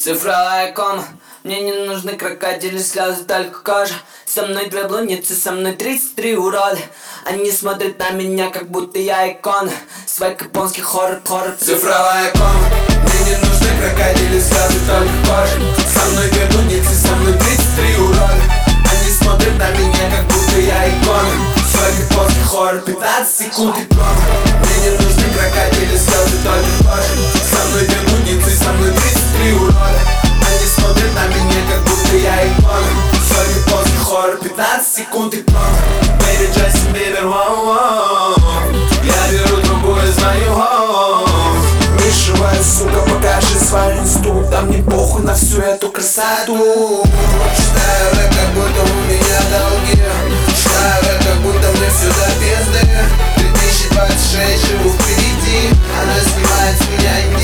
Цифровая кома. Мне не нужны крокодили слезы, только кожа. Со мной две блудницы, со мной 33 урода. Они смотрят на меня, как будто я икона. Свайк японский хоррор. Цифровая кома. Мне не нужны крокодили слезы, только кожа. Со мной две блудницы, со мной 33 урода. Они смотрят на меня, как будто я икона. Свайк японский хоррор, 15 секунд и кома. Мне не нужны крокодили слезы, только кожа. Со мной две блудницы, со мной 33 урода. Они смотрят на меня, как будто я икона. Свой японский хоррор, 15 секунд и кома. Baby Джастин Бибер, воу-воу. Я беру трубу и звоню, воу. Вышиваю, сука, покажи свой инсту. Там не похуй на всю эту красоту. Читаю рэп, как будто у меня долги. Читаю рэп, как будто мне все до пизды. 2026, живу впереди. Она снимает с меня и